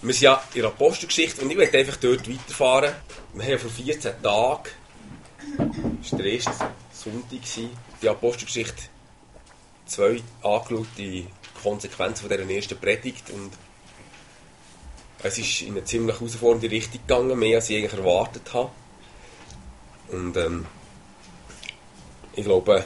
wir sind ja in der Apostelgeschichte und ich möchte einfach dort weiterfahren. Wir haben ja vor 14 Tagen, das war der erste Sonntag, die Apostelgeschichte 2 angeschaut, die Konsequenzen von dieser ersten Predigt. Und es ist in eine ziemlich herausfordernde Richtung gegangen, mehr als ich eigentlich erwartet habe. Und ich glaube,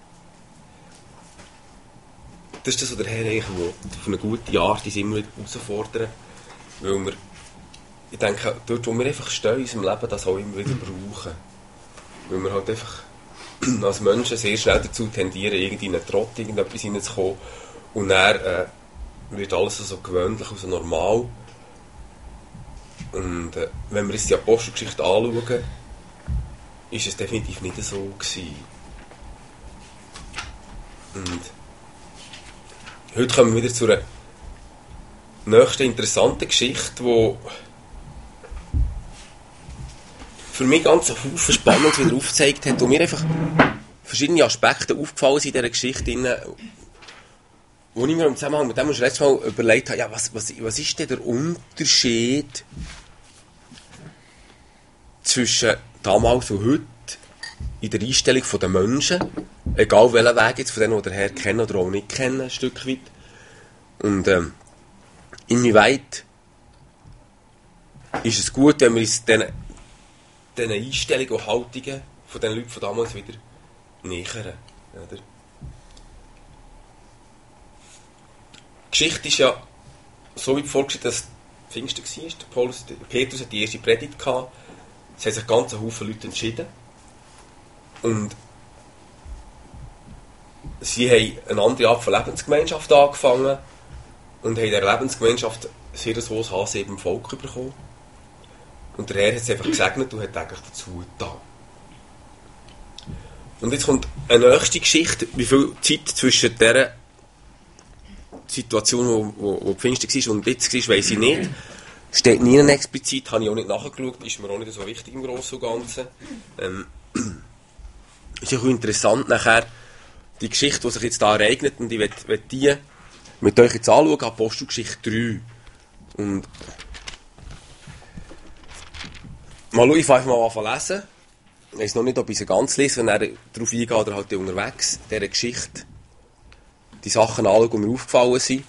das ist das, was der Herr eigentlich will. Auf eine gute Art uns immer wieder herausfordern. Weil wir, ich denke, dort, wo wir einfach stehen in unserem Leben, das auch immer wieder brauchen. Weil wir halt einfach als Menschen sehr schnell dazu tendieren, irgendwie in einen Trott, irgendetwas hineinzukommen. Und dann wird alles so gewöhnlich und so normal. Und wenn wir jetzt die Apostelgeschichte anschauen, ist es definitiv nicht so gewesen. Und heute kommen wir wieder zu einer nächsten interessanten Geschichte, die für mich ganz einen Haufen Spannendes wieder aufgezeigt hat, wo mir einfach verschiedene Aspekte aufgefallen sind in dieser Geschichte, wo ich mir im Zusammenhang mit dem das letzte Mal überlegt habe, ja, was ist denn der Unterschied zwischen damals und heute in der Einstellung der Menschen, egal welchen Weg jetzt von denen, die der Herr kennen oder auch nicht kennen, ein Stück weit. Und inwieweit ist es gut, wenn wir uns diesen Einstellungen und Haltungen von den Leuten von damals wieder nähern. Oder? Die Geschichte ist ja so wie vorgestellt, dass Pfingsten war. Petrus hat die erste Predigt gehabt. Es haben sich ganz Haufen Leute entschieden. Und sie haben eine andere Art von Lebensgemeinschaft angefangen und haben in dieser Lebensgemeinschaft sehr hohes Ansehen im Volk bekommen. Und der Herr hat es einfach gesegnet und hat eigentlich dazu getan. Und jetzt kommt eine nächste Geschichte, wie viel Zeit zwischen dieser Situation, wo Pfingsten war und jetzt war, weiss ich nicht. Steht nie explizit, habe ich auch nicht nachgeschaut, ist mir auch nicht so wichtig im Großen und Ganzen. Ist auch interessant nachher, die Geschichte, die sich jetzt da ereignet, und ich will die mit euch jetzt anschauen, Apostelgeschichte 3. Und mal schauen, ich fange einfach mal an zu lesen. Ich weiß noch nicht, ob ich sie ganz lese, wenn er darauf eingeht oder halt unterwegs, dieser Geschichte, die Sachen anschauen, die mir aufgefallen sind.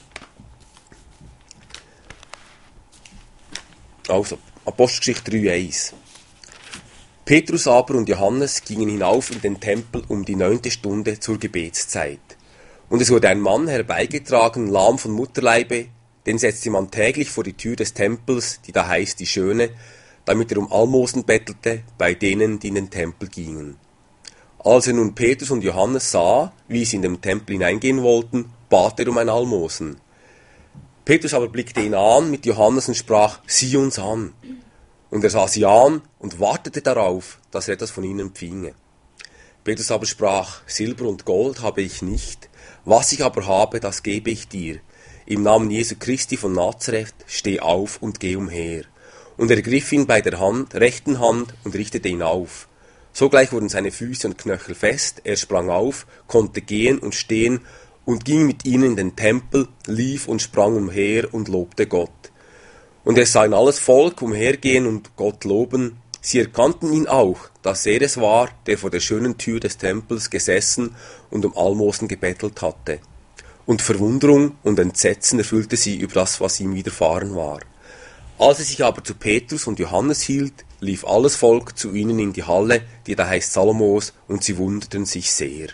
Also, Apostelgeschichte 3,1. Petrus aber und Johannes gingen hinauf in den Tempel um die 9. Stunde zur Gebetszeit. Und es wurde ein Mann herbeigetragen, lahm von Mutterleibe, den setzte man täglich vor die Tür des Tempels, die da heißt die Schöne, damit er um Almosen bettelte bei denen, die in den Tempel gingen. Als er nun Petrus und Johannes sah, wie sie in den Tempel hineingehen wollten, bat er um ein Almosen. Petrus aber blickte ihn an mit Johannes und sprach, sieh uns an. Und er sah sie an und wartete darauf, dass er etwas von ihnen empfinge. Petrus aber sprach, Silber und Gold habe ich nicht, was ich aber habe, das gebe ich dir. Im Namen Jesu Christi von Nazareth, steh auf und geh umher. Und er griff ihn bei der rechten Hand und richtete ihn auf. Sogleich wurden seine Füße und Knöchel fest, er sprang auf, konnte gehen und stehen und ging mit ihnen in den Tempel, lief und sprang umher und lobte Gott. Und er sah in alles Volk umhergehen und Gott loben. Sie erkannten ihn auch, dass er es war, der vor der schönen Tür des Tempels gesessen und um Almosen gebettelt hatte. Und Verwunderung und Entsetzen erfüllte sie über das, was ihm widerfahren war. Als er sich aber zu Petrus und Johannes hielt, lief alles Volk zu ihnen in die Halle, die da heißt Salomos, und sie wunderten sich sehr.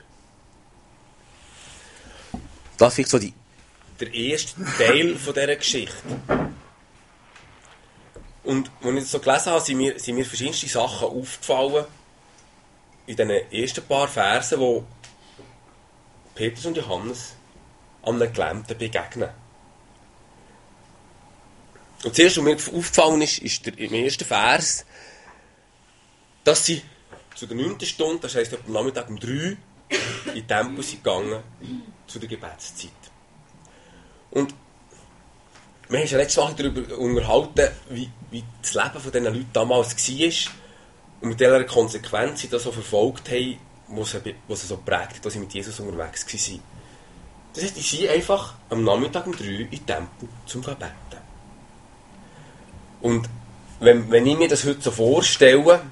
Das ist so der erste Teil von dieser Geschichte. Und als ich das so gelesen habe, sind mir verschiedenste Sachen aufgefallen in den ersten paar Versen, wo Petrus und Johannes einem Gelähmten begegnen. Und zuerst, was mir aufgefallen ist im ersten Vers, dass sie zu der 9. Stunde, das heisst am Nachmittag um 3, in den Tempel sind gegangen, zu der Gebetszeit. Und wir haben uns ja letztes Mal darüber unterhalten, wie das Leben von diesen Leuten damals war und mit welcher Konsequenz sie das so verfolgt haben, was sie so prägt hat, dass sie mit Jesus unterwegs waren. Das heisst, die sind einfach am Nachmittag um 3 in den Tempel zum Beten. Und wenn ich mir das heute so vorstelle,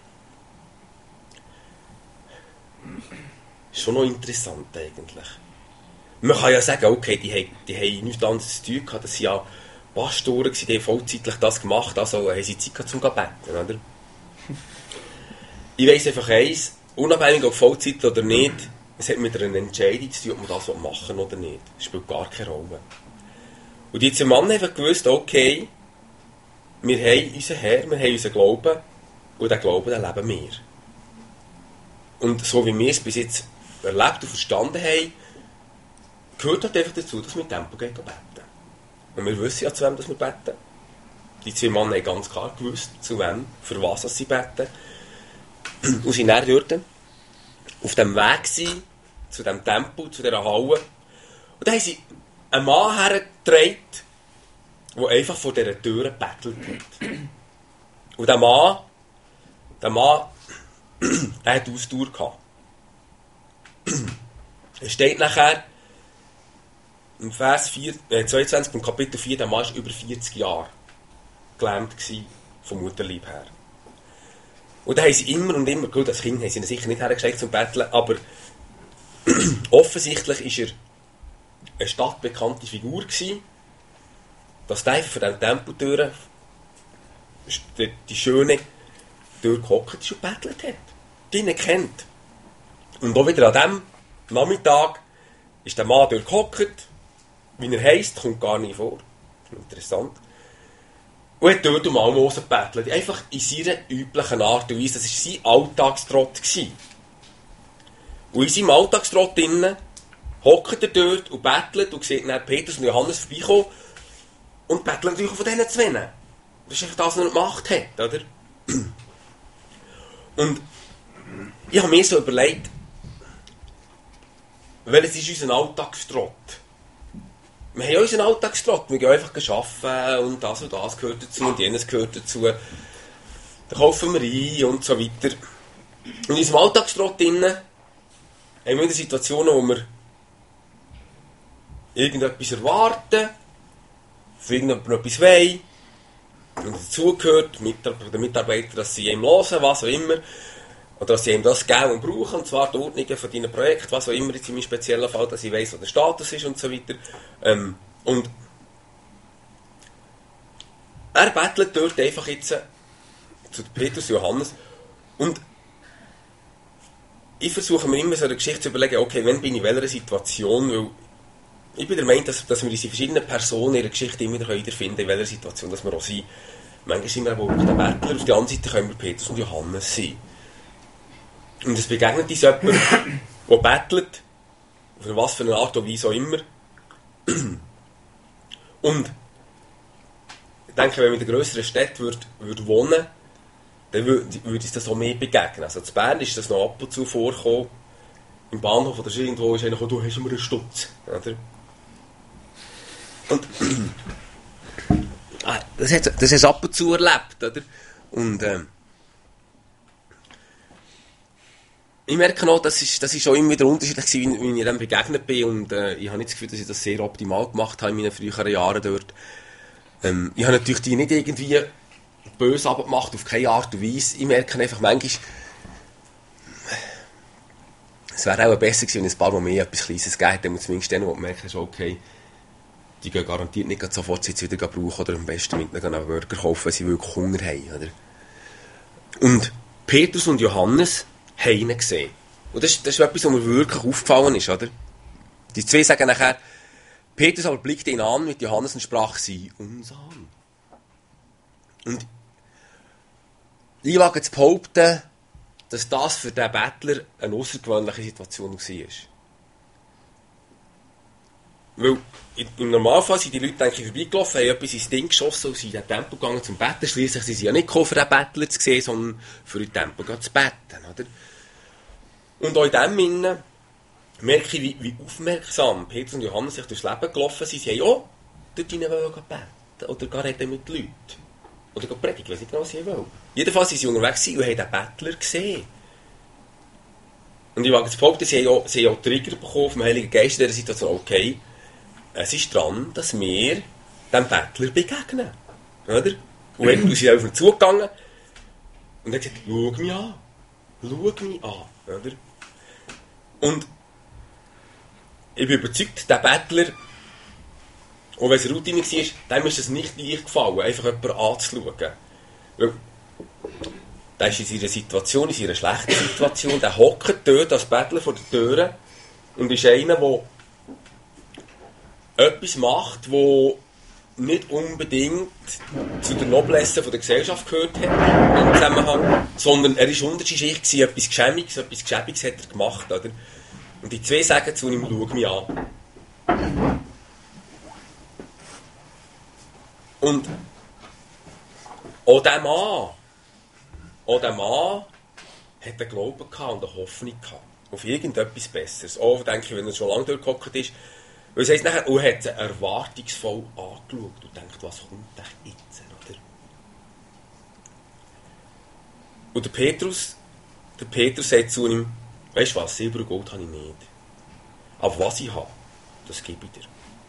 ist schon noch interessant eigentlich. Man kann ja sagen, okay, die haben nichts anderes zu tun gehabt, das sind ja Pastoren, die haben vollzeitlich das gemacht, also haben sie Zeit gehabt, um zu beten, oder? Ich weiss einfach eins, unabhängig ob Vollzeit oder nicht, es hat mit einer Entscheidung zu tun, ob man das machen will oder nicht. Das spielt gar keine Rolle. Und die zwei Männer haben gewusst, okay, wir haben unseren Herr, wir haben unseren Glauben und diesen Glauben, den leben wir. Und so wie wir es bis jetzt erlebt und verstanden haben, gehört halt einfach dazu, dass wir in Tempo gehen beten. Und wir wissen ja, zu wem wir beten. Die zwei Männer haben ganz klar gewusst, zu wem, für was sie beten. Und sie waren dann dort auf dem Weg zu diesem Tempel, zu dieser Halle. Und da haben sie einen Mann hergetragen, der einfach vor dieser Tür gebettelt hat. Und der Mann, der hat Ausdauer gehabt. Es steht nachher im Vers 22 vom Kapitel 4, der Mann war über 40 Jahre gelähmt vom Mutterleib her. Und da haben sie immer und immer, gut, als Kind haben sie ihn sicher nicht hergestellt zum Betteln, aber offensichtlich war er eine stadtbekannte Figur gewesen, dass der einfach von diesen Tempeltüren die schöne Tür gehockt ist und gebettelt hat. Die ihn kennt. Und auch wieder an diesem Nachmittag ist der Mann dort gehockt, wie er heisst, kommt gar nicht vor. Interessant. Und hat dort um Almosen gebettelt. Einfach in seiner üblichen Art und Weise. Das war sein Alltagstrott. Und in seinem Alltagstrott drinnen hockt er dort und bettelt und sieht dann Petrus und Johannes vorbeikommen und bettelt natürlich von diesen zwei. Das ist einfach das, was er gemacht hat, oder? Und ich habe mir so überlegt, welches ist unser Alltagstrott? Wir haben ja unseren Alltagstrott, wir gehen einfach arbeiten und das gehört dazu und jenes gehört dazu. Dann kaufen wir ein und so weiter. Und in unserem Alltagstrott drinnen haben wir wieder Situationen, wo wir irgendetwas erwarten, für irgendjemanden etwas wollen, und dazugehört, der Mitarbeiter, dass sie ihm hören, was auch immer, oder dass sie ihm das geben und brauchen, und zwar die Ordnungen von deinen Projekten, was auch immer, jetzt in meinem speziellen Fall, dass ich weiss, was der Status ist und so weiter. Und er bettelt dort einfach jetzt zu Petrus und Johannes, und ich versuche mir immer so eine Geschichte zu überlegen, okay, wann bin ich in welcher Situation, weil ich bin der Meinung, dass wir diese verschiedenen Personen in ihrer Geschichte immer wieder wiederfinden, in welcher Situation dass wir auch sind. Manchmal sind wir aber auch der Bettler, auf der anderen Seite können wir Petrus und Johannes sein. Und es begegnet uns jemand, der bettelt, auf was für eine Art und Weise auch immer. Und ich denke, wenn man in der grösseren Stadt würde wohnen, dann würde uns das auch mehr begegnen. Also in Bern ist das noch ab und zu vorgekommen. Im Bahnhof oder irgendwo ist einer gekommen, du hast immer einen Stutz. Oder? Und das hast du ab und zu erlebt. Oder? Und ich merke noch, das ist schon immer wieder unterschiedlich gewesen, wie ich dem begegnet bin. Und ich habe nicht das Gefühl, dass ich das sehr optimal gemacht habe in meinen früheren Jahren dort. Ich habe natürlich die nicht irgendwie böse abgemacht, auf keine Art und Weise. Ich merke einfach manchmal, es wäre auch besser gewesen, wenn ein paar Mal mehr etwas Kleines gegeben hätte, damit zumindest dann, wo du merkst, okay, die gehen garantiert nicht sofort jetzt wieder brauchen oder am besten mit einen Burger kaufen, wenn sie wirklich Hunger haben. Oder? Und Petrus und Johannes haben ihn gesehen. Und das ist etwas, was mir wirklich aufgefallen ist. Oder? Die zwei sagen nachher, Petrus aber blickte ihn an mit Johannes und sprach, sie uns an. Und ich wage zu behaupten, dass das für den Bettler eine außergewöhnliche Situation war. Weil im Normalfall sind die Leute, denke ich, vorbeigelaufen, haben etwas ins Ding geschossen und sind in den Tempel gegangen zum Betten. Schliesslich sind sie ja nicht gekommen, für den Bettler zu sehen, sondern für den Tempel zu beten. Oder? Und auch in dem Sinne merke ich, wie aufmerksam Petrus und Johannes sich durchs Leben gelaufen sind. Sie haben auch dort hinein beten oder gar reden mit den Leuten. Oder predigen, ich weiß nicht genau, was sie wollen. Jedenfalls sind sie unterwegs und haben den Bettler gesehen. Und ich wage zu behaupten, sie haben auch Trigger bekommen vom Heiligen Geist in dieser Situation. Okay, es ist dran, dass wir dem Bettler begegnen. Oder? Und wir sind auf ihn zugegangen und hat gesagt, schau mich an. Oder? Und ich bin überzeugt, der Bettler, auch wenn es Routine war, dem ist es nicht leicht gefallen, einfach jemanden anzuschauen. Weil der ist in seiner Situation, in seiner schlechten Situation, der hockt dort als Bettler vor der Tür und ist einer, der etwas macht, das nicht unbedingt zu der Noblesse der Gesellschaft gehört hat, im Zusammenhang, sondern er war unter der Schicht, etwas Geschämiges hat er gemacht. Oder? Und die zwei sagen zu ihm, schau mich an. Und auch der Mann hat einen Glauben gehabt und eine Hoffnung gehabt. Auf irgendetwas Besseres. Auch, denke ich, wenn er schon lange durchgehockt ist. Weil es heisst nachher, er hat sie erwartungsvoll angeschaut und denkt, was kommt denn jetzt? Oder? Und der Petrus sagt zu ihm, weisst du was, Silber und Gold habe ich nicht. Aber was ich habe, das gebe ich dir.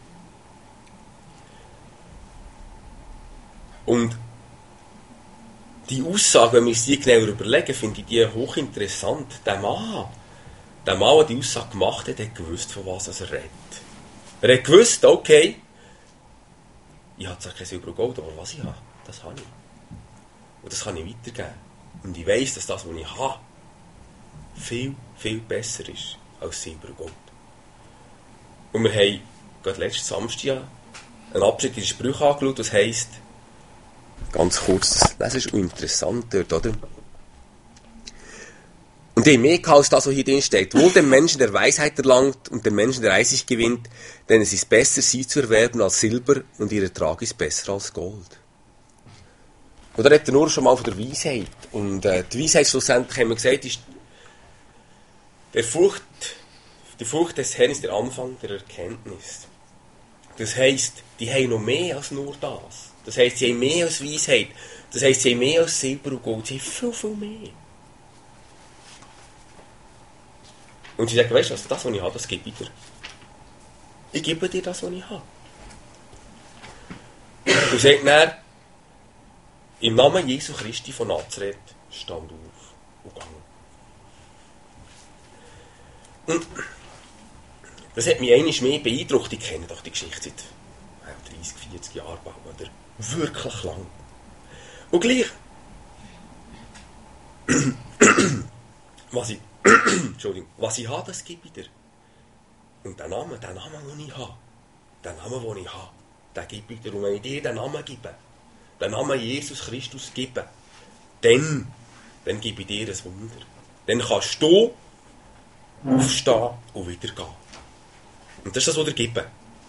Und die Aussage, wenn wir uns die genauer überlegen, finde ich die hochinteressant. Der Mann, der die Aussage gemacht hat, hat gewusst, von was er redet. Er hat gewusst, okay, ich habe zwar kein Silber und Gold, aber was ich habe, das habe ich. Und das kann ich weitergeben. Und ich weiss, dass das, was ich habe, viel, viel besser ist als Silber und Gold. Und wir haben gerade letzten Samstag einen Abschnitt in den Sprüchen angeschaut, das heisst, ganz kurz, das Lesen ist interessant dort, oder? Und je mehr als das, was hier drin steht, wohl dem Menschen, der Weisheit erlangt und dem Menschen, der Einsicht gewinnt, denn es ist besser, sie zu erwerben als Silber und ihr Ertrag ist besser als Gold. Oder redet er nur schon mal von der Weisheit. Und die Weisheit schlussendlich, haben wir gesagt, ist die Furcht des Herrn ist der Anfang der Erkenntnis. Das heisst, die haben noch mehr als nur das. Das heisst, sie haben mehr als Weisheit. Das heisst, sie haben mehr als Silber und Gold. Sie haben viel, viel mehr. Und sie sagen, weißt du was, das, was ich habe, das gebe ich dir. Ich gebe dir das, was ich habe. Und sagt dann, im Namen Jesu Christi von Nazareth, stand auf und gang. Und das hat mich einmal mehr beeindruckt. Ich kenne doch die Geschichte seit 30, 40 Jahren, oder? Wirklich lang. Und gleich, was ich habe, das gebe ich dir. Und den Namen, den ich habe, den gebe ich dir. Und wenn ich dir den Namen gebe, den Namen Jesus Christus gebe, dann gebe ich dir ein Wunder. Dann kannst du aufstehen und wieder gehen. Und das ist das, was er gibt.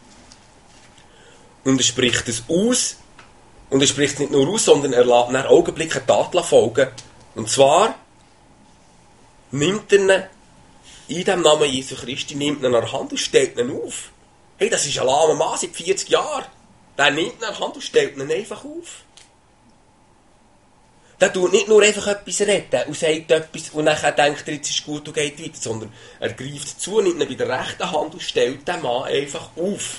Und er spricht es aus. Und er spricht es nicht nur aus, sondern er lässt nach Augenblicken Taten folgen. Und zwar nimmt er ihn in dem Namen Jesu Christi, nimmt ihn an der Hand und stellt ihn auf. Hey, das ist ein lahmer Mann seit 40 Jahren. Der nimmt ihn an der Hand und stellt ihn einfach auf. Der tut nicht nur einfach etwas reden und sagt etwas und dann denkt er, jetzt ist gut und geht weiter, sondern er greift zu, nimmt ihn bei der rechten Hand und stellt den Mann einfach auf.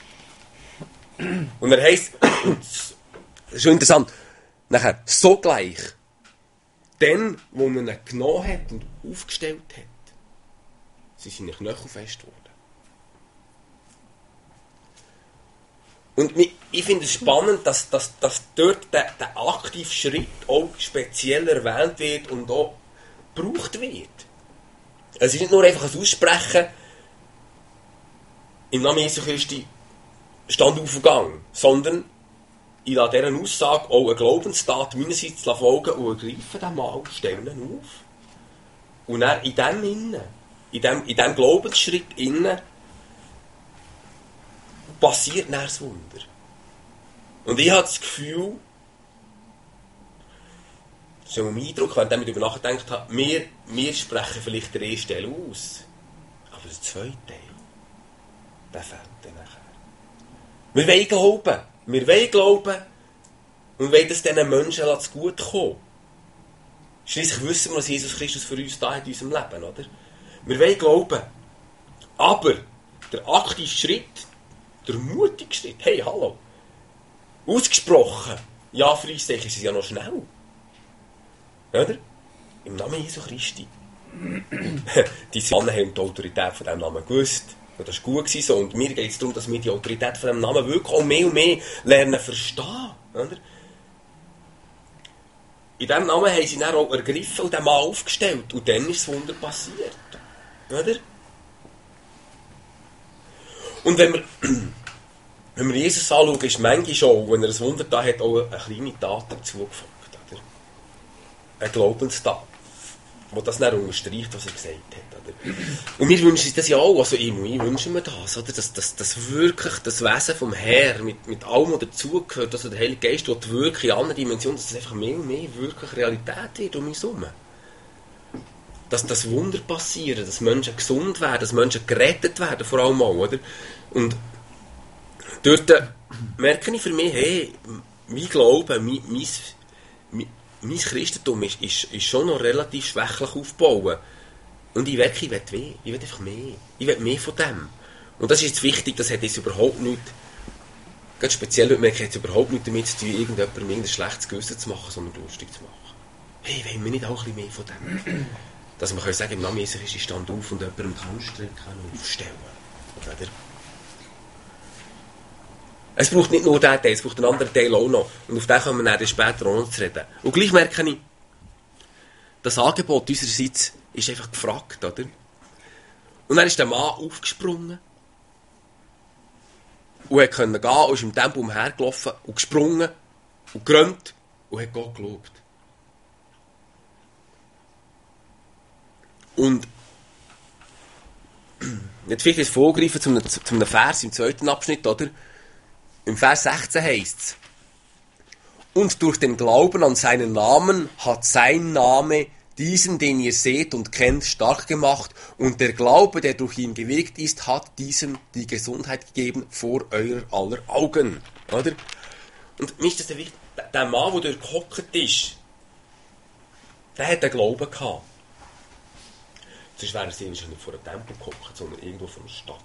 Und er heisst, das ist schon interessant, nachher sogleich, dann, wo er ihn genommen hat und aufgestellt hat, sind seine Knöchel fest geworden. Und ich finde es spannend, dass dort der aktive Schritt auch speziell erwähnt wird und auch gebraucht wird. Es ist nicht nur einfach ein Aussprechen, im Namen Jesu Christi stand auf und gang, sondern ich lasse dieser Aussage auch eine Glaubenstat meinerseits folgen und ergreife den Mann, stelle ihn auf. Und dann in diesem Glaubensschritt innen, passiert dann das Wunder. Und ich habe das Gefühl, das ist mein Eindruck, wenn ich darüber nachgedacht habe, wir sprechen vielleicht den ersten Teil aus, aber der zweite Teil, der fehlt dann nachher. Wir wollen glauben und wollen es diesen Menschen zu gut kommen. Schliesslich wissen wir, was Jesus Christus für uns da hat in unserem Leben, oder? Wir wollen glauben, aber der aktive Schritt, der mutige Schritt, hey, hallo, ausgesprochen, Ja, Freizeichen ist es ja noch schnell. Oder? Im Namen Jesu Christi. Die Männer haben die Autorität von diesem Namen gewusst. Und das war gut so. Und mir geht es darum, dass wir die Autorität von diesem Namen wirklich auch mehr und mehr lernen verstehen. Oder? In diesem Namen haben sie dann auch ergriffen und den Mann aufgestellt. Und dann ist das Wunder passiert. Oder? Und wenn wir Jesus anschauen, ist manchmal schon, wenn er ein Wunder da hat, auch eine kleine Tat dazugefolgt. Oder? Eine Glaubenstat, die das dann unterstreicht, was er gesagt hat. Oder? Und wir wünschen uns das ja auch, also ich wünsche mir das, oder? Dass wirklich das Wesen vom Herrn mit allem, was dazugehört, also der Heilige Geist, der wirklich in anderen Dimensionen, dass das einfach mehr und mehr wirklich Realität wird um uns herum. Dass das Wunder passieren, dass Menschen gesund werden, dass Menschen gerettet werden, vor allem auch, oder? Und dort merke ich für mich, hey, mein Glaube, mein Christentum ist schon noch relativ schwächlich aufgebaut. Und ich will mehr. Ich will einfach mehr. Ich will mehr von dem. Und das ist jetzt wichtig, das hat jetzt überhaupt nichts, ganz speziell heute merke ich, hat überhaupt nichts damit zu tun, irgendjemandem irgendein schlechtes Gewissen zu machen, sondern lustig zu machen. Hey, wollen wir nicht auch ein bisschen mehr von dem? Dass wir sagen, im Namen Jesu Christi stand auf und jemandem die Hand strecken aufstellen. Oder? Es braucht nicht nur diesen Teil, es braucht einen anderen Teil auch noch. Und auf den kommen wir dann später auch noch zu reden. Und gleich merke ich, das Angebot unsererseits ist einfach gefragt, oder? Und dann ist der Mann aufgesprungen und konnte gehen und ist im Tempo umhergelaufen und gesprungen und gerannt und hat Gott gelobt. Und jetzt vielleicht jetzt vorgreifen zu einem Vers im zweiten Abschnitt, oder? Im Vers 16 heißt es: Und durch den Glauben an seinen Namen hat sein Name diesen, den ihr seht und kennt, stark gemacht. Und der Glaube, der durch ihn gewirkt ist, hat diesem die Gesundheit gegeben vor eurer aller Augen. Oder? Und mir ist das wichtig, der Mann, der durchgehockt ist, der hat den Glauben gehabt. Sonst wäre er nicht vor einem Tempel gehockt, sondern irgendwo vor einer Stadt.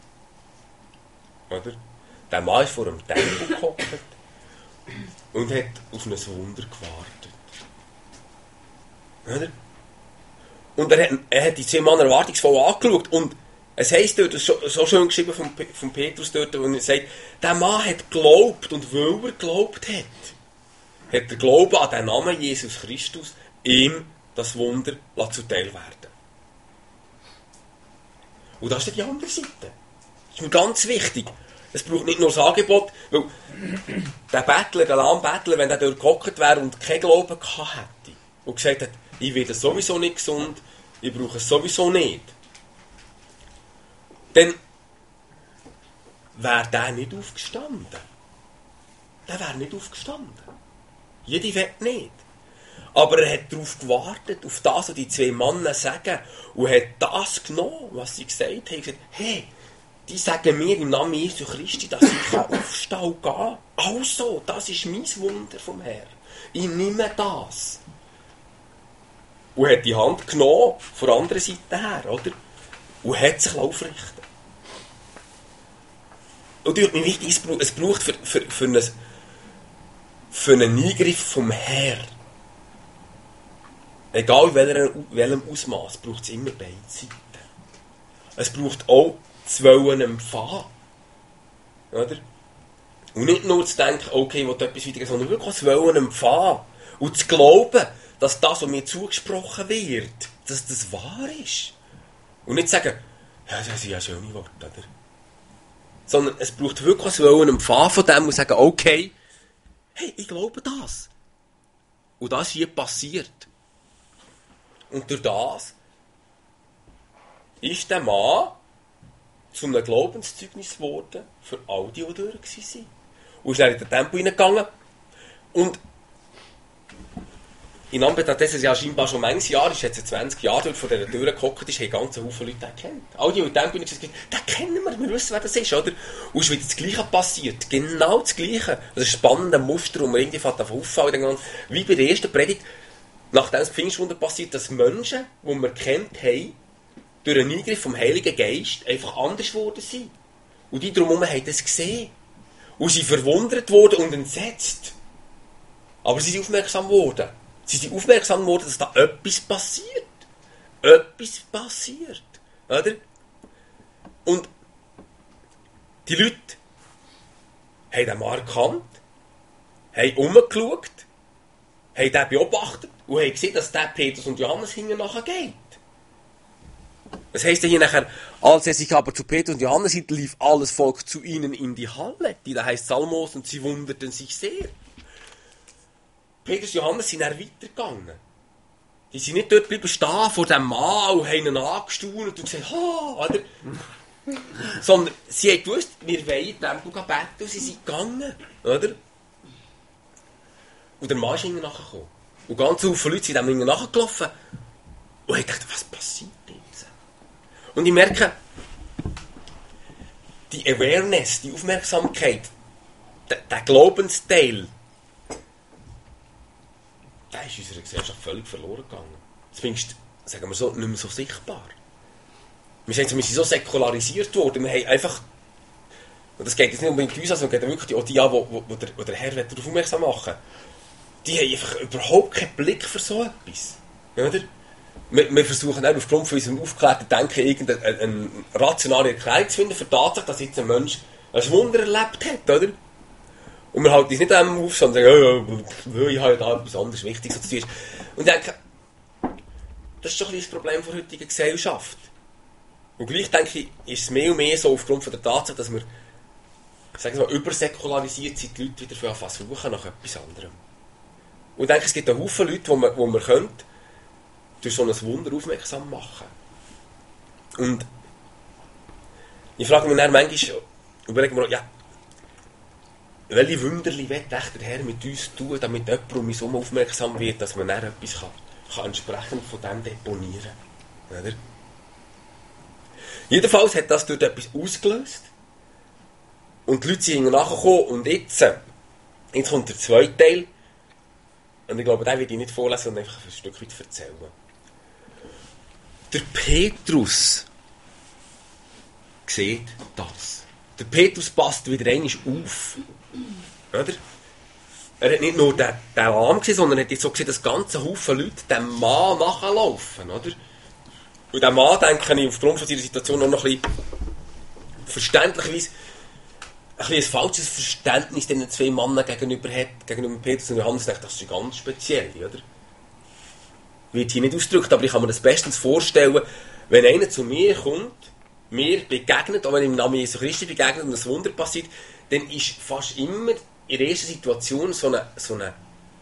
Oder? Der Mann ist vor einem Tempel gehockt und hat auf ein Wunder gewartet. Oder? Und er hat die 2 Männer erwartungsvoll angeschaut. Und es heisst dort, so schön geschrieben von Petrus dort, wo er sagt, der Mann hat geglaubt, und weil er geglaubt hat der Glaube an den Namen Jesus Christus ihm das Wunder zuteil werden. Und das ist die andere Seite. Das ist mir ganz wichtig. Es braucht nicht nur das Angebot, weil der Bettler, der Lammbettler, wenn er dort gehockt wäre und keinen Glauben gehabt hätte und gesagt hat, ich werde sowieso nicht gesund, ich brauche es sowieso nicht, dann wäre der nicht aufgestanden. Der wäre nicht aufgestanden. Jede wird nicht. Aber er hat darauf gewartet, auf das, was die 2 Männer sagen, und hat das genommen, was sie gesagt haben. Gesagt, hey, die sagen mir im Namen Jesu Christi, dass ich aufstehen und gehen kann. Also, das ist mein Wunder vom Herrn. Ich nehme das. Und hat die Hand genommen, von der anderen Seite her, oder? Und hat sich aufrichten. Und mir wichtig, es braucht für einen Eingriff vom Herrn, egal welchem Ausmaß, braucht es immer beide Seiten. Es braucht auch zu wollen empfangen. Oder? Und nicht nur zu denken, okay, ich will etwas weitergeben, sondern wirklich zu wollen empfangen. Und zu glauben, dass das, was mir zugesprochen wird, dass das wahr ist. Und nicht sagen, ja, das sind ja schöne Worte, oder? Sondern es braucht wirklich zu wollen empfangen von dem und sagen, okay, hey, ich glaube das. Und das hier passiert. Und durch das ist der Mann zu einem Glaubenszeugnis geworden für all die durch waren. Und ist dann in den Tempel hineingegangen. Und in Anbetracht dessen, ja scheinbar schon manches Jahr, ist jetzt 20 Jahre dort vor dieser Tür gehockt ist, haben ganz Haufen Leute den kennt. All die in den Tempel gesagt haben, den kennen wir wissen, wer das ist, oder? Und es ist wieder das Gleiche passiert. Genau das Gleiche. Das ist ein spannendes Muster, und man irgendwie auffallen, wie bei der ersten Predigt, nachdem das Pfingstwunder passiert, dass Menschen, die man kennt haben, durch einen Eingriff vom Heiligen Geist einfach anders geworden sind. Und die drumherum haben das gesehen. Und sie verwundert wurden und entsetzt. Aber sie sind aufmerksam geworden. Sie sind aufmerksam geworden, dass da etwas passiert. Etwas passiert. Oder? Und die Leute haben den Mann erkannt, haben umgeschaut, haben den beobachtet und haben gesehen, dass der Petrus und Johannes hinten nachher geht. Das heisst ja hier nachher, als er sich aber zu Petrus und Johannes hielt, lief alles Volk zu ihnen in die Halle, die da heisst Salmos, und sie wunderten sich sehr. Petrus und Johannes sind dann weitergegangen. Die sind nicht dort geblieben stehen vor dem Mann und haben ihn angestaunt und gesagt, oder? Sondern sie haben gewusst, wir wollen in den Tempel beten und sie sind gegangen, oder? Und der Mann ist hinten nachgekommen. Und ganz viele Leute sind dem hinten nachgelaufen und haben gedacht, was passiert jetzt? Und ich merke, die Awareness, die Aufmerksamkeit, der Glaubensteil, der ist in unserer Gesellschaft völlig verloren gegangen. Zumindest, sagen wir so, nicht mehr so sichtbar. Wir sind so säkularisiert worden, wir haben einfach, und das geht jetzt nicht unbedingt uns an, sondern geht wirklich auch die an, wo der Herr darauf aufmerksam machen will, die haben einfach überhaupt keinen Blick für so etwas. Oder? Wir versuchen auch aufgrund von unserem aufgeklärten Denken irgendeine rationale Erklärung zu finden für die Tatsache, dass jetzt ein Mensch ein Wunder erlebt hat, oder? Und wir halten uns nicht einmal auf, sondern sagen, ich habe ja da etwas anderes Wichtiges zu tun. Und ich denke, das ist doch ein bisschen das Problem der heutigen Gesellschaft. Und gleich denke ich, ist es mehr und mehr so aufgrund von der Tatsache, dass wir, sagen wir mal, übersäkularisiert sind, die Leute wieder suchen nach etwas anderem. Und ich denke, es gibt einen Haufen Leute, wo man könnte durch so ein Wunder aufmerksam machen. Und ich frage mich dann manchmal, überlege mir, ja, welche Wunderli will der Herr mit uns tun, damit jemand um uns herum aufmerksam wird, dass man dann etwas kann entsprechend von dem deponieren kann. Oder? Jedenfalls hat das dort etwas ausgelöst. Und die Leute sind nachgekommen. Und jetzt kommt der zweite Teil. Und ich glaube, den werde ich nicht vorlesen, sondern einfach ein Stück weit erzählen. Der Petrus sieht das. Der Petrus passt wieder einmal auf. Oder? Er hat nicht nur den Arm gesehen, sondern er hat jetzt so gesehen, dass ganze Haufen Leute dem Mann nachlaufen. Oder? Und der Mann, denke ich, aufgrund von seiner Situation noch ein bisschen verständlicherweise ein falsches Verständnis den zwei Männern gegenüber hat, gegenüber Petrus und Johannes. Ich denke, das ist ganz speziell, oder? Wird hier nicht ausgedrückt, aber ich kann mir das bestens vorstellen, wenn einer zu mir kommt, mir begegnet, auch wenn ihm im Namen Jesu Christi begegnet und ein Wunder passiert, dann ist fast immer in der ersten Situation so eine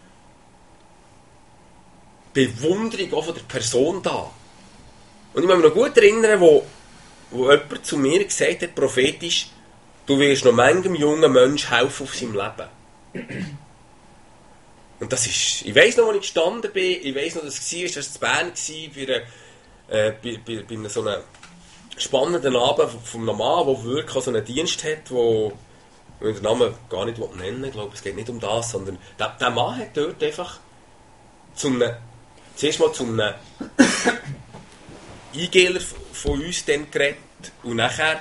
Bewunderung auch von der Person da. Und ich kann mich noch gut erinnern, wo jemand zu mir gesagt hat, prophetisch, du wirst noch manchem jungen Menschen helfen auf seinem Leben. Und das ist, ich weiss noch, wo ich gestanden bin, ich weiss noch, dass es war, das war in Bern, bei so einem spannenden Abend vom Mann, der wirklich so einen Dienst hat, wo ich den Namen gar nicht nennen will. Ich glaube, es geht nicht um das, sondern der Mann hat dort einfach zuerst mal zum Eingeher von uns dann geredet und nachher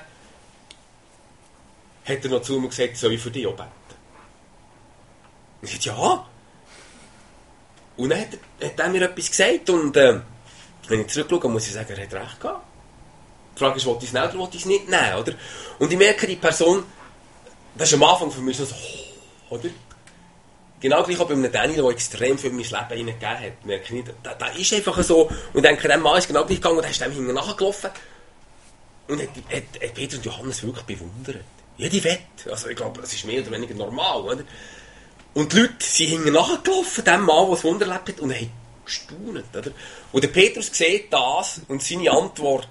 hat er noch zu mir gesagt, soll ich für dich auch beten? Und ich sagte, ja. Und dann hat er mir etwas gesagt und wenn ich zurückschaue, muss ich sagen, er hat recht gehabt. Die Frage ist, will ich es nehmen oder will ich es nicht nehmen? Oder? Und ich merke, die Person, das ist am Anfang für mich so, oder? Genau gleich auch bei einem Daniel, der extrem viel in mein Leben hineingegeben hat. Merke ich, da ist einfach so. Und ich denke, der Mann ist genau gleich gegangen und er ist dem hinten nachgelaufen. Und hat Petrus und Johannes wirklich bewundert. Jede Wette. Also ich glaube, das ist mehr oder weniger normal. Oder? Und die Leute sind hinten nachgelaufen, dem Mann, der das Wunder erlebt hat, und haben gestaunt. Oder? Und der Petrus sieht das und seine Antwort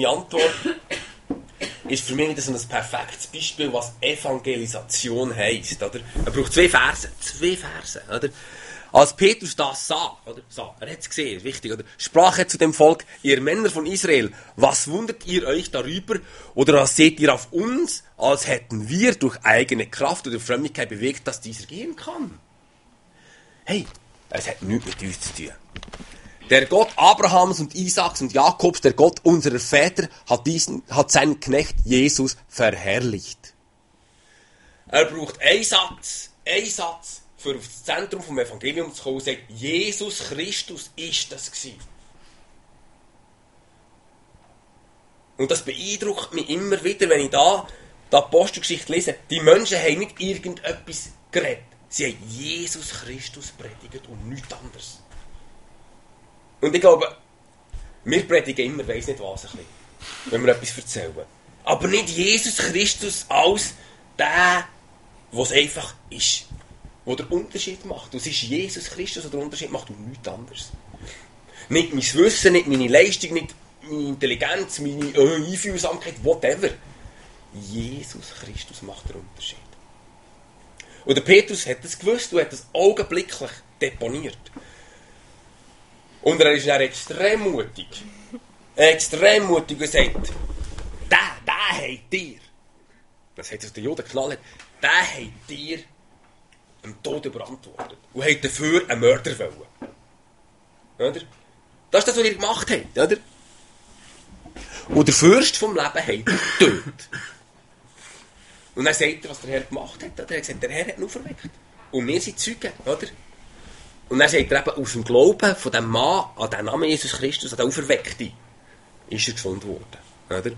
ist für mich wieder so ein perfektes Beispiel, was Evangelisation heisst. Oder? Er braucht zwei Verse. Oder? Als Petrus das sah, oder? Er hat es gesehen, ist wichtig, oder? Sprach er zu dem Volk, ihr Männer von Israel, was wundert ihr euch darüber, oder was seht ihr auf uns, als hätten wir durch eigene Kraft oder Frömmigkeit bewegt, dass dieser gehen kann? Hey, es hat nichts mit uns zu tun. Der Gott Abrahams und Isaaks und Jakobs, der Gott unserer Väter, hat seinen Knecht Jesus verherrlicht. Er braucht einen Satz für auf das Zentrum vom Evangelium zu kommen und sagt, Jesus Christus ist das gewesen. Und das beeindruckt mich immer wieder, wenn ich da die Apostelgeschichte lese. Die Menschen haben nicht irgendetwas geredet. Sie haben Jesus Christus predigt und nichts anderes. Und ich glaube, wir predigen immer, weiss nicht was, ein bisschen, wenn wir etwas erzählen. Aber nicht Jesus Christus als der, was einfach ist. Der den Unterschied macht. Und es ist Jesus Christus, der den Unterschied macht und nichts anderes. Nicht mein Wissen, nicht meine Leistung, nicht meine Intelligenz, meine Einfühlsamkeit, whatever. Jesus Christus macht den Unterschied. Und der Petrus hat das gewusst und hat das augenblicklich deponiert. Und er ist dann extrem mutig. Extrem mutig und sagt, der habt ihr. Das hat der Jude geknallt. Der habt ihr dem Tod überantwortet. Und habt dafür einen Mörder wollen. Oder? Das ist das, was ihr gemacht habt. Oder? Und der Fürst vom Leben habt ihr getötet. Und dann sagt er, was der Herr gemacht hat. Er hat gesagt, der Herr hat ihn auferweckt. Und wir sind Zeugen. Oder? Und dann sagt er eben, aus dem Glauben von dem Mann an den Namen Jesus Christus, an den Auferweckten, ist er gefunden worden. Oder?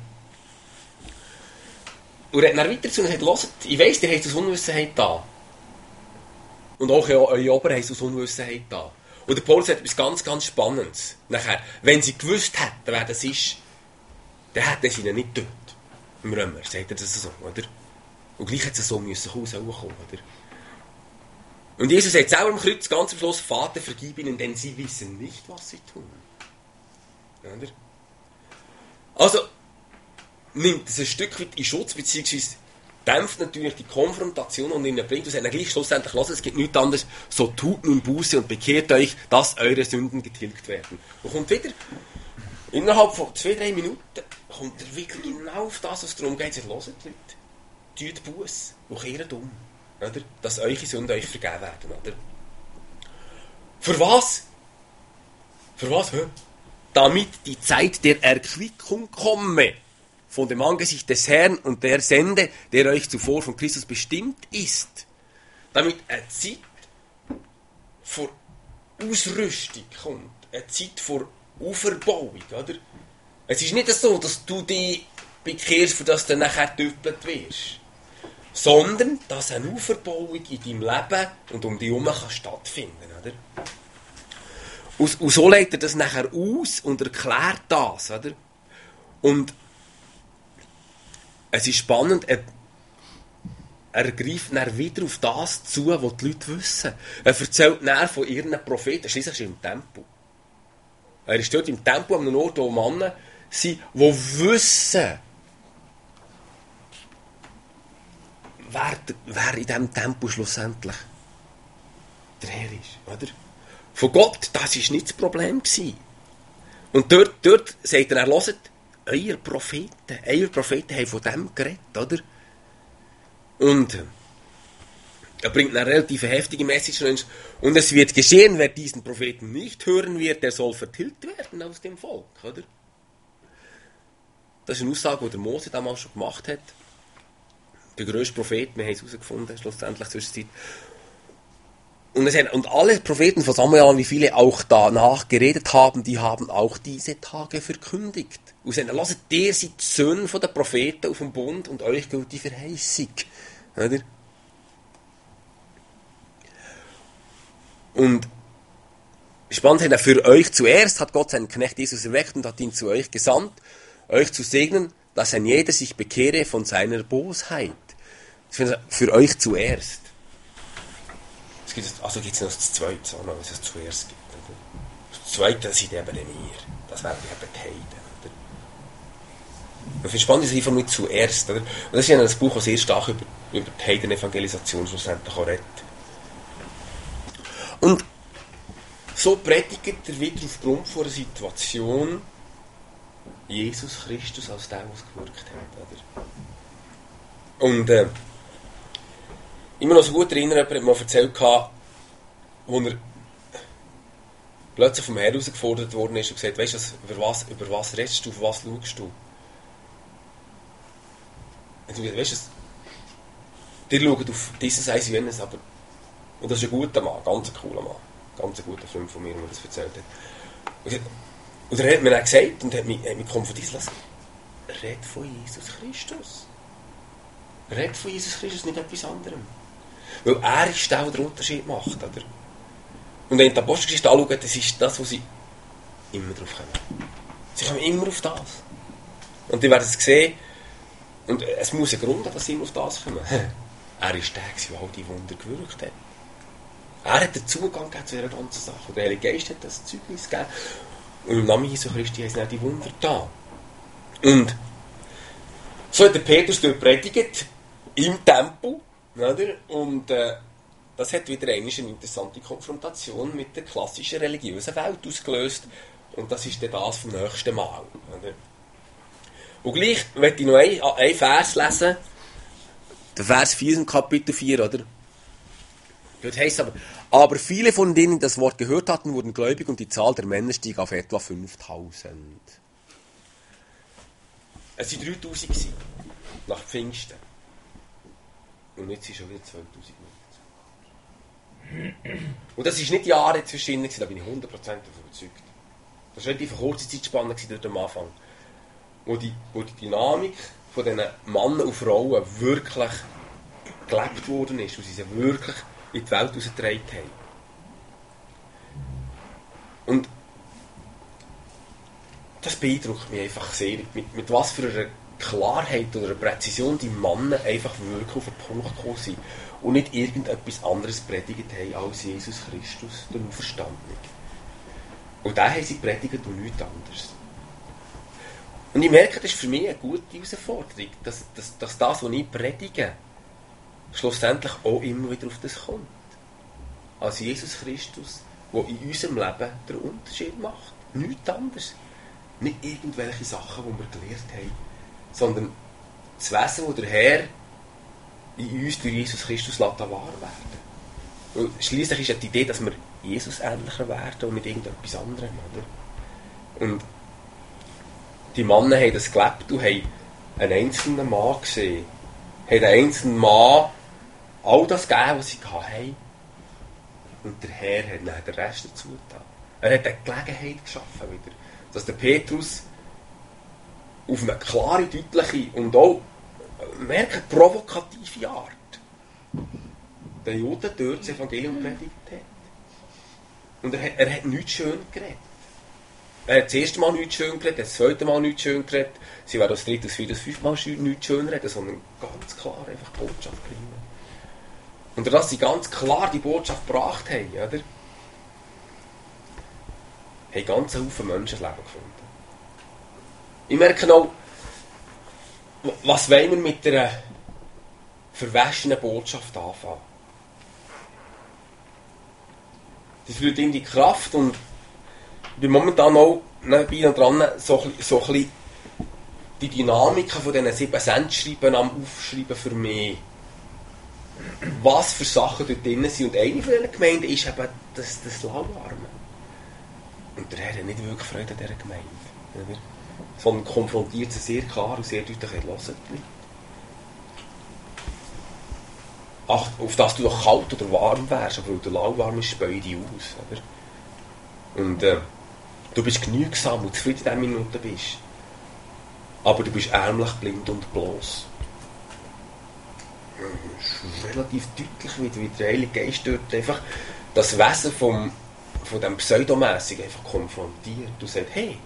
Und er hat dann weiter zu und gesagt, ich weiss, ihr habt aus Unwissenheit da. Und auch eure Ober haben aus Unwissenheit da. Und der Paulus hat etwas ganz, ganz Spannendes. Nachher, wenn sie gewusst hätten, wer das ist, dann hätten sie ihn nicht getötet. Im Römer sagt er das so, oder? Und gleich hätte es so müssen kommen, oder? Und Jesus sagt selber am Kreuz, ganz am Schluss, Vater, vergib ihnen, denn sie wissen nicht, was sie tun. Oder? Also, nimmt es ein Stück weit in Schutz, beziehungsweise dämpft natürlich die Konfrontation und ihnen bringt, und sagt gleich schlussendlich, lasst es gibt nichts anderes, so tut nun Buße und bekehrt euch, dass eure Sünden getilgt werden. Und kommt wieder, innerhalb von 2-3 Minuten, kommt er wieder genau auf das, was darum geht, hört, Leute, tut Buße und kehrt um. Oder? Dass eure Sünden euch vergeben werden. Oder? Für was? Für was? Damit die Zeit der Erquickung komme von dem Angesicht des Herrn und der sende, der euch zuvor von Christus bestimmt ist. Damit eine Zeit vor Ausrüstung kommt. Eine Zeit vor Auferbauung. Oder? Es ist nicht so, dass du dich bekehrst, für das du nachher getöpelt wirst. Sondern, dass eine Auferbauung in deinem Leben und um dich herum stattfinden kann. Oder? Und so legt er das nachher aus und erklärt das. Oder? Und es ist spannend, er greift dann wieder auf das zu, was die Leute wissen. Er erzählt dann von ihren Propheten, schliesslich ist er im Tempel. Er ist dort im Tempel an einem Ort, wo Männer sind, die wissen, wer in diesem Tempel schlussendlich der Herr ist. Oder? Von Gott, das war nicht das Problem gewesen. Und dort sagt er, hört, eure Propheten haben von dem geredet, oder? Und er bringt eine relativ heftige Message rein. Und es wird geschehen, wer diesen Propheten nicht hören wird, der soll vertilgt werden aus dem Volk, oder? Das ist eine Aussage, die der Mose damals schon gemacht hat. Der grösste Prophet, wir haben es herausgefunden, schlussendlich zur Zeit. Und alle Propheten von Samuel, wie viele auch danach geredet haben, die haben auch diese Tage verkündigt. Und sagen, lasst ihr seid die Söhne der Propheten auf dem Bund und euch gilt die Verheißung. Oder? Und spannend, für euch zuerst hat Gott seinen Knecht Jesus erweckt und hat ihn zu euch gesandt, euch zu segnen, dass ein jeder sich bekehre von seiner Bosheit. Für euch zuerst. Also gibt es noch das Zweite, was es zuerst gibt. Das Zweite sind eben wir. Das wären eben die Heiden. Ich finde es spannend, dass ich einfach nicht zuerst. Oder? Und das ist ja ein Buch, das sehr stark über die Heiden-Evangelisation schlussendlich auch redet. Und so predigt er wieder aufgrund von einer Situation Jesus Christus als der, der es gewirkt hat. Oder? Und immer noch so gut erinnern, jemand hat mir erzählt, als er plötzlich vom Herrn herausgefordert worden ist und gesagt, weißt du, über was redest du, auf was schaust du? Und du weißt, ihr schaut auf dieses, eins, jenes, aber Und das ist ein guter Mann, ganz ein cooler Mann. Ganz ein guter Freund von mir, der mir das erzählt hat. Und er hat mir dann gesagt und hat mich konfrontiert lassen, red von Jesus Christus. Red von Jesus Christus, nicht etwas anderem. Weil er ist der den Unterschied macht. Oder? Und wenn ich die Apostelgeschichte anschaue, das ist das, wo sie immer drauf kommen. Sie kommen immer auf das. Und die werden es sehen. Und es muss einen Grund haben, dass sie immer auf das kommen. Er ist der, der all die Wunder gewirkt hat. Er hat den Zugang zu dieser ganzen Sache. Und der Heilige Geist hat das Zeugnis gegeben. Und im Namen Jesu Christi haben sie dann die Wunder getan. Und so hat der Petrus dort predigt, im Tempel. Oder? Und das hat wieder eine interessante Konfrontation mit der klassischen religiösen Welt ausgelöst. Und das ist dann das vom nächsten Mal. Oder? Und gleich möchte ich noch einen Vers lesen. Der Vers 4 im Kapitel 4, oder? Dort heisst es aber viele von denen, die das Wort gehört hatten, wurden gläubig und die Zahl der Männer stieg auf etwa 5000. Es waren 3000 nach Pfingsten. Und jetzt sind schon wieder 2000 Menschen. Und das ist nicht Jahre zwischen ihnen, da bin ich 100% davon überzeugt. Das war relativ eine kurze Zeitspanne dort am Anfang. Wo die Dynamik von diesen Männern und Frauen wirklich gelebt worden ist und sie sie wirklich in die Welt herausgetragen haben. Und das beeindruckt mich einfach sehr, mit was für einer Klarheit oder einer Präzision die Männer einfach wirklich auf den Punkt gekommen sind und nicht irgendetwas anderes predigt haben als Jesus Christus, der Auferstandene. Und da haben sie predigt und nichts anderes. Und ich merke, das ist für mich eine gute Herausforderung, dass das, was ich predige, schlussendlich auch immer wieder auf das kommt. Als Jesus Christus, der in unserem Leben den Unterschied macht. Nichts anderes. Nicht irgendwelche Sachen, die wir gelernt haben, sondern das Wesen, das der Herr in uns durch Jesus Christus wahr werden. Und schliesslich ist ja die Idee, dass wir Jesus ähnlicher werden und nicht irgendetwas anderem. Oder? Und die Männer haben das gelebt und haben einen einzelnen Mann gesehen. Haben einen einzelnen Mann all das gegeben, was sie hatten. Und der Herr hat dann den Rest dazu getan. Er hat eine Gelegenheit geschaffen wieder, dass der Petrus auf eine klare, deutliche und auch provokative Art den Juden dort das Evangelium predigt hat. Und er hat nichts schön geredet. Er hat das erste Mal nichts schön geredet, das zweite Mal nichts schön geredet. Sie werden das dritte, das vierte, das fünfte Mal nichts schön reden, sondern ganz klar einfach die Botschaft bringen. Und dass sie ganz klar die Botschaft gebracht haben, oder? Haben ganz viele Menschen das Leben gefunden. Ich merke auch, was wollen wir mit einer verwaschenen Botschaft anfangen? Das führt in die Kraft und ich bin momentan auch nebenbei dran, so ein bisschen die Dynamiken von diesen 7 Cent-Schreiben am Aufschreiben für mich. Was für Sachen dort drin sind. Und eine von diesen Gemeinden ist eben das Lauwarme. Und der Herr hat nicht wirklich Freude an dieser Gemeinde. Sondern konfrontiert sie sehr klar und sehr deutlich. Hört nicht. Ach, auf das du doch kalt oder warm wärst, aber weil du lauwarm ist, späu dich aus. Oder? Und du bist genügsam und zufrieden in dieser Minute bist. Aber du bist ärmlich, blind und bloß. Es ist relativ deutlich, wie der Heilige Geist dort einfach das Wesen von dem Pseudomässigen einfach konfrontiert und sagt, hey,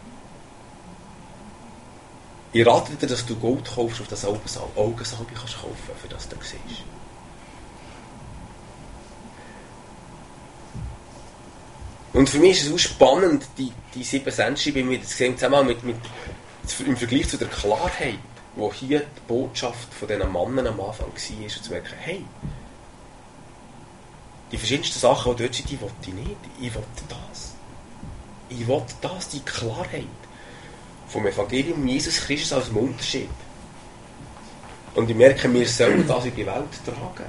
ich rate dir, dass du Gold kaufst, auf das Augensalbe kannst kaufen, für das du siehst. Und für mich ist es auch spannend, die 7 Cent-Scheibe wieder zu sehen, zusammen im Vergleich zu der Klarheit, wo hier die Botschaft von diesen Männern am Anfang war, und zu merken, hey, die verschiedensten Sachen, die dort sind, die will ich nicht. Ich will das. Ich will das, die Klarheit vom Evangelium Jesus Christus als Unterschied. Und ich merke, wir sollen das in die Welt tragen.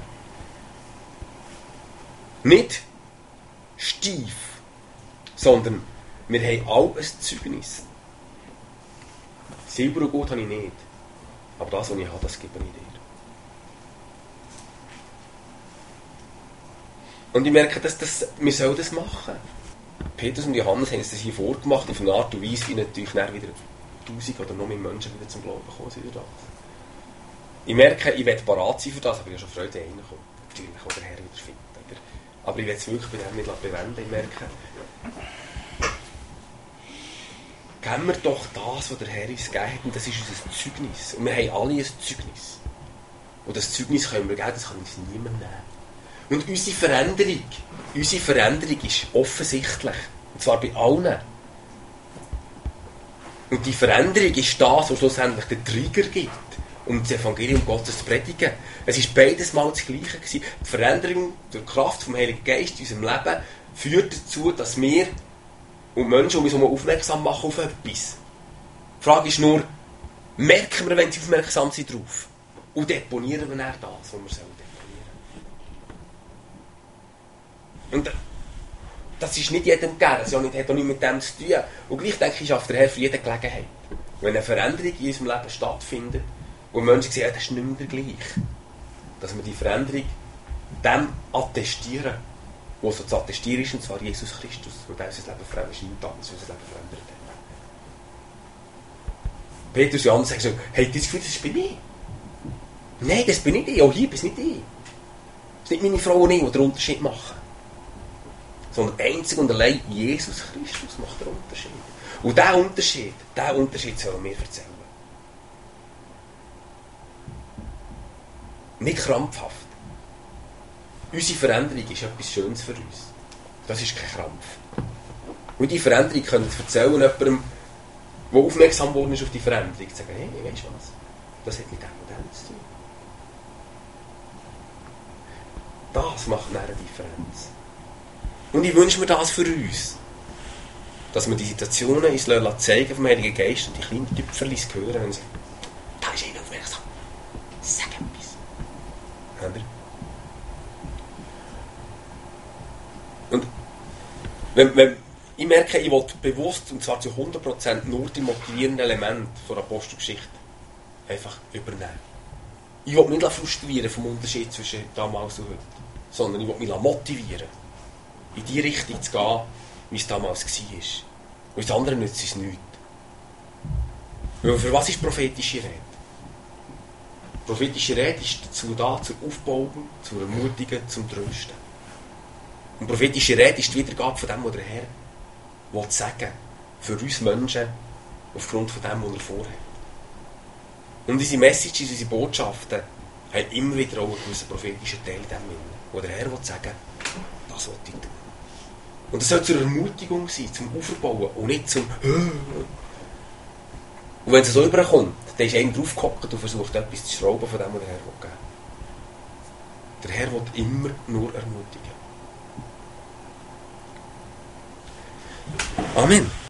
Nicht steif, sondern wir haben alle ein Zeugnis. Silber und Gold habe ich nicht. Aber das, was ich habe, das gebe ich dir. Und ich merke, wir sollen das machen. Petrus und Johannes haben es das hier vorgemacht, auf eine Art und Weise, wie natürlich dann wieder 1000 oder noch mehr Menschen wieder zum Glauben kommen sind. Ich merke, ich werde parat sein für das, aber ich habe schon Freude reinkommen. Natürlich auch der Herr wieder finden. Aber ich werde es wirklich bei dem nicht bewenden. Ich merke, geben wir doch das, was der Herr uns gegeben hat, und das ist unser Zeugnis. Und wir haben alle ein Zeugnis. Und das Zeugnis können wir geben, das kann uns niemand nehmen. Und unsere Veränderung ist offensichtlich. Und zwar bei allen. Und die Veränderung ist das, was schlussendlich den Trigger gibt, um das Evangelium Gottes zu predigen. Es war beides mal das Gleiche gewesen. Die Veränderung durch die Kraft vom Heiligen Geist in unserem Leben führt dazu, dass wir und Menschen um uns herum aufmerksam machen auf etwas. Die Frage ist nur, merken wir, wenn sie aufmerksam sind, drauf? Und deponieren wir dann das, was wir deponieren sollen. Und das ist nicht jedem gegeben, das hat auch nicht mit dem zu tun. Und gleich denke ich, schafft der Herr für jede Gelegenheit. Wenn eine Veränderung in unserem Leben stattfindet, und Menschen sehen, das ist nicht mehr gleich, dass wir die Veränderung dem attestieren, was so zu attestieren ist, und zwar Jesus Christus, der unser Leben verändert, ist nichts anderes, was unser Leben verändert hat. Petrus und Johannes sagen so, hey, das Gefühl, das bin ich. Nein, das bin nicht ich, auch hier bin es nicht ich. Es ist nicht meine Frau und ich, die den Unterschied machen. Sondern einzig und allein Jesus Christus macht den Unterschied. Und diesen Unterschied sollen wir erzählen. Nicht krampfhaft. Unsere Veränderung ist etwas Schönes für uns. Das ist kein Krampf. Und diese Veränderung können wir erzählen jemandem, der aufmerksam geworden ist auf die Veränderung, zu sagen, hey, weißt du was? Das hat mit dem und dem zu tun. Das macht eine Differenz. Und ich wünsche mir das für uns. Dass wir die Situationen uns zeigen vom Heiligen Geist und die kleinen Tüpferchen hören und sagen, da ist einer aufmerksam. Sag etwas. Und wenn ich merke, ich will bewusst, und zwar zu 100%, nur die motivierenden Elemente der Apostelgeschichte einfach übernehmen. Ich will mich nicht frustrieren vom Unterschied zwischen damals und heute, sondern ich will mich motivieren, in die Richtung zu gehen, wie es damals war. Und das andere nützt es nichts. Weil für was ist prophetische Rede? Prophetische Rede ist dazu da, zum Aufbauen, zum Ermutigen, zum Trösten. Und prophetische Rede ist die Wiedergabe von dem, was der Herr will sagen, für uns Menschen, aufgrund von dem, was er vorhat. Und unsere Messages, unsere Botschaften haben immer wieder auch einen gewissen prophetischen Teil in dem, wo der Herr will sagen, das will ich tun. Und das soll zur Ermutigung sein, zum Aufbauen und nicht zum Und wenn es so überkommt, dann ist einer draufgehockt und versucht etwas zu schrauben von dem, was der Herr will geben. Der Herr will immer nur ermutigen. Amen.